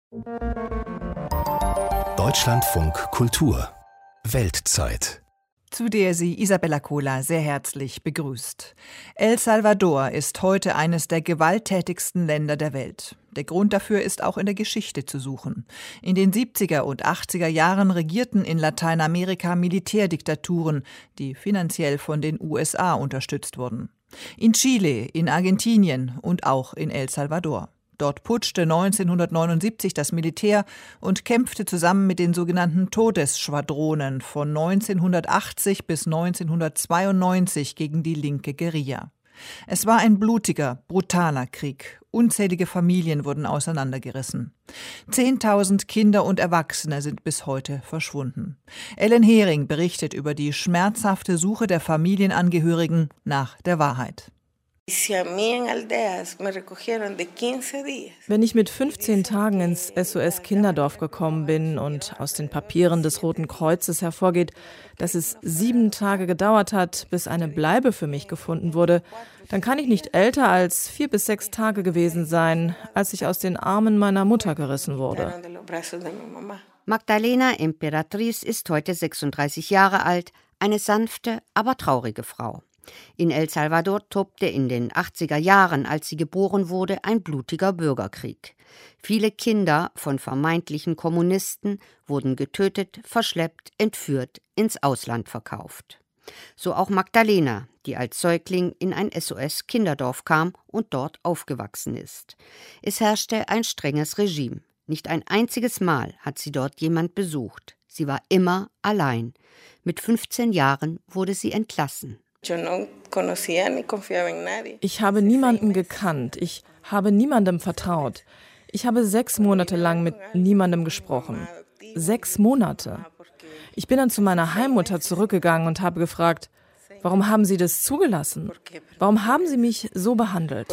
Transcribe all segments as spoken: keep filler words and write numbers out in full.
Deutschlandfunk Kultur Weltzeit. Zu der sie Isabella Kohler sehr herzlich begrüßt. El Salvador ist heute eines der gewalttätigsten Länder der Welt. Der Grund dafür ist auch in der Geschichte zu suchen. In den siebziger und achtziger Jahren regierten in Lateinamerika Militärdiktaturen, die finanziell von den U S A unterstützt wurden. In Chile, in Argentinien und auch in El Salvador. Dort putschte neunzehnhundertneunundsiebzig das Militär und kämpfte zusammen mit den sogenannten Todesschwadronen von neunzehnhundertachtzig bis neunzehnhundertzweiundneunzig gegen die linke Guerilla. Es war ein blutiger, brutaler Krieg. Unzählige Familien wurden auseinandergerissen. Zehntausend Kinder und Erwachsene sind bis heute verschwunden. Ellen Hering berichtet über die schmerzhafte Suche der Familienangehörigen nach der Wahrheit. Wenn ich mit fünfzehn Tagen ins S O S-Kinderdorf gekommen bin und aus den Papieren des Roten Kreuzes hervorgeht, dass es sieben Tage gedauert hat, bis eine Bleibe für mich gefunden wurde, dann kann ich nicht älter als vier bis sechs Tage gewesen sein, als ich aus den Armen meiner Mutter gerissen wurde. Magdalena Emperatriz ist heute sechsunddreißig Jahre alt, eine sanfte, aber traurige Frau. In El Salvador tobte in den achtziger Jahren, als sie geboren wurde, ein blutiger Bürgerkrieg. Viele Kinder von vermeintlichen Kommunisten wurden getötet, verschleppt, entführt, ins Ausland verkauft. So auch Magdalena, die als Säugling in ein S O S-Kinderdorf kam und dort aufgewachsen ist. Es herrschte ein strenges Regime. Nicht ein einziges Mal hat sie dort jemand besucht. Sie war immer allein. Mit fünfzehn Jahren wurde sie entlassen. Ich habe niemanden gekannt, ich habe niemandem vertraut. Ich habe sechs Monate lang mit niemandem gesprochen. Sechs Monate. Ich bin dann zu meiner Heimmutter zurückgegangen und habe gefragt, warum haben Sie das zugelassen? Warum haben Sie mich so behandelt?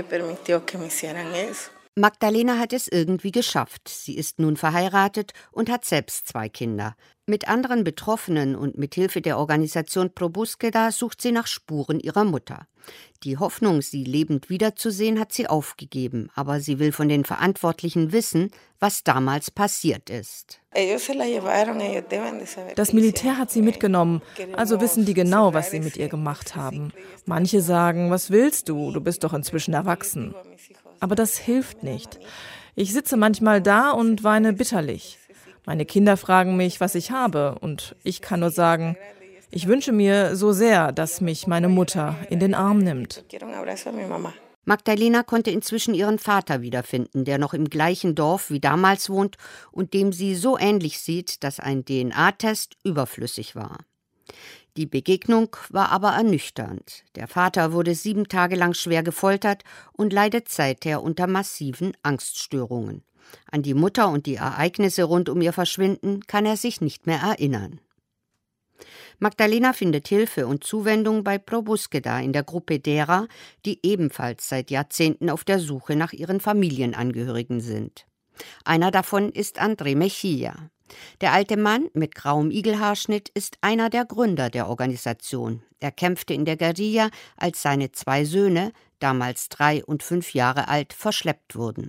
Magdalena hat es irgendwie geschafft. Sie ist nun verheiratet und hat selbst zwei Kinder. Mit anderen Betroffenen und mit Hilfe der Organisation Pro Búsqueda sucht sie nach Spuren ihrer Mutter. Die Hoffnung, sie lebend wiederzusehen, hat sie aufgegeben, aber sie will von den Verantwortlichen wissen, was damals passiert ist. Das Militär hat sie mitgenommen, also wissen die genau, was sie mit ihr gemacht haben. Manche sagen, was willst du, du bist doch inzwischen erwachsen. Aber das hilft nicht. Ich sitze manchmal da und weine bitterlich. Meine Kinder fragen mich, was ich habe, und ich kann nur sagen, ich wünsche mir so sehr, dass mich meine Mutter in den Arm nimmt. Magdalena konnte inzwischen ihren Vater wiederfinden, der noch im gleichen Dorf wie damals wohnt und dem sie so ähnlich sieht, dass ein D N A-Test überflüssig war. Die Begegnung war aber ernüchternd. Der Vater wurde sieben Tage lang schwer gefoltert und leidet seither unter massiven Angststörungen. An die Mutter und die Ereignisse rund um ihr Verschwinden kann er sich nicht mehr erinnern. Magdalena findet Hilfe und Zuwendung bei Pro Búsqueda in der Gruppe derer, die ebenfalls seit Jahrzehnten auf der Suche nach ihren Familienangehörigen sind. Einer davon ist André Mejía. Der alte Mann mit grauem Igelhaarschnitt ist einer der Gründer der Organisation. Er kämpfte in der Guerilla, als seine zwei Söhne, damals drei und fünf Jahre alt, verschleppt wurden.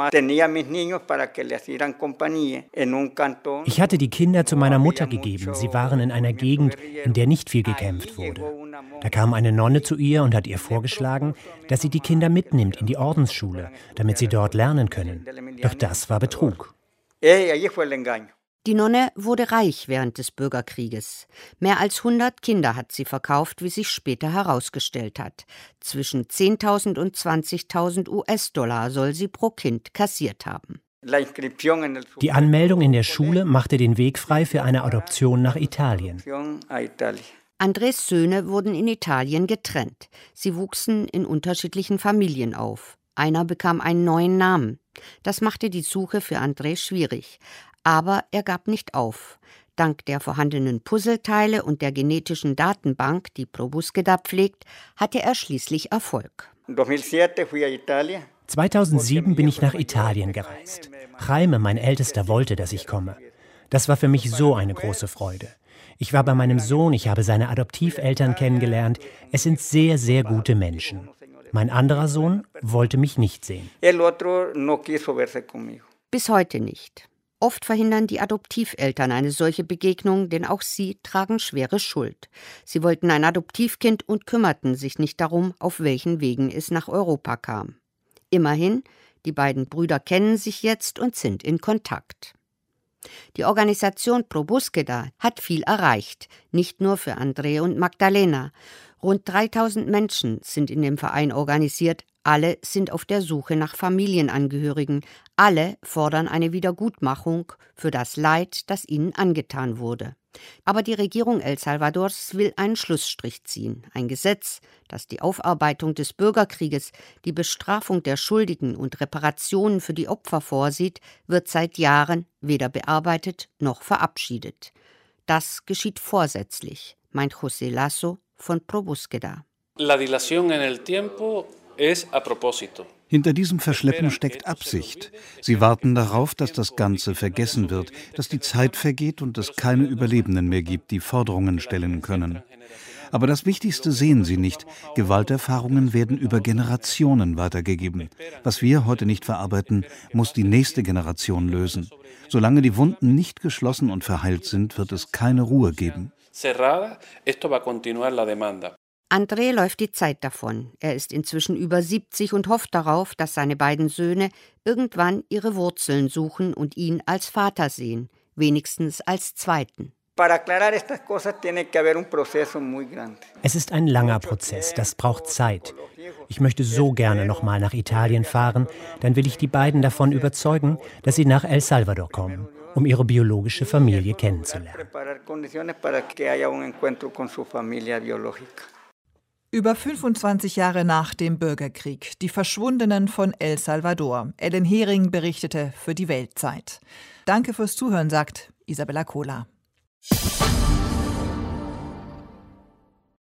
Ich hatte die Kinder zu meiner Mutter gegeben. Sie waren in einer Gegend, in der nicht viel gekämpft wurde. Da kam eine Nonne zu ihr und hat ihr vorgeschlagen, dass sie die Kinder mitnimmt in die Ordensschule, damit sie dort lernen können. Doch das war Betrug. Die Nonne wurde reich während des Bürgerkrieges. Mehr als hundert Kinder hat sie verkauft, wie sich später herausgestellt hat. Zwischen zehntausend und zwanzigtausend U S-Dollar soll sie pro Kind kassiert haben. Die Anmeldung in der Schule machte den Weg frei für eine Adoption nach Italien. Andres Söhne wurden in Italien getrennt. Sie wuchsen in unterschiedlichen Familien auf. Einer bekam einen neuen Namen. Das machte die Suche für André schwierig. Aber er gab nicht auf. Dank der vorhandenen Puzzleteile und der genetischen Datenbank, die Pro Búsqueda pflegt, hatte er schließlich Erfolg. zweitausendsieben bin ich nach Italien gereist. Jaime, mein Ältester, wollte, dass ich komme. Das war für mich so eine große Freude. Ich war bei meinem Sohn, ich habe seine Adoptiveltern kennengelernt. Es sind sehr, sehr gute Menschen. Mein anderer Sohn wollte mich nicht sehen. Bis heute nicht. Oft verhindern die Adoptiveltern eine solche Begegnung, denn auch sie tragen schwere Schuld. Sie wollten ein Adoptivkind und kümmerten sich nicht darum, auf welchen Wegen es nach Europa kam. Immerhin, die beiden Brüder kennen sich jetzt und sind in Kontakt. Die Organisation Pro Búsqueda hat viel erreicht, nicht nur für André und Magdalena. Rund dreitausend Menschen sind in dem Verein organisiert, alle sind auf der Suche nach Familienangehörigen, alle fordern eine Wiedergutmachung für das Leid, das ihnen angetan wurde. Aber die Regierung El Salvadors will einen Schlussstrich ziehen. Ein Gesetz, das die Aufarbeitung des Bürgerkrieges, die Bestrafung der Schuldigen und Reparationen für die Opfer vorsieht, wird seit Jahren weder bearbeitet noch verabschiedet. Das geschieht vorsätzlich, meint José Lasso von Pro Búsqueda. La dilación en el tiempo es a propósito. Hinter diesem Verschleppen steckt Absicht. Sie warten darauf, dass das Ganze vergessen wird, dass die Zeit vergeht und es keine Überlebenden mehr gibt, die Forderungen stellen können. Aber das Wichtigste sehen sie nicht. Gewalterfahrungen werden über Generationen weitergegeben. Was wir heute nicht verarbeiten, muss die nächste Generation lösen. Solange die Wunden nicht geschlossen und verheilt sind, wird es keine Ruhe geben. André läuft die Zeit davon. Er ist inzwischen über siebzig und hofft darauf, dass seine beiden Söhne irgendwann ihre Wurzeln suchen und ihn als Vater sehen, wenigstens als zweiten. Es ist ein langer Prozess, das braucht Zeit. Ich möchte so gerne nochmal nach Italien fahren, dann will ich die beiden davon überzeugen, dass sie nach El Salvador kommen, um ihre biologische Familie kennenzulernen. Über fünfundzwanzig Jahre nach dem Bürgerkrieg, die Verschwundenen von El Salvador. Ellen Hering berichtete für die Weltzeit. Danke fürs Zuhören, sagt Isabella Kohler.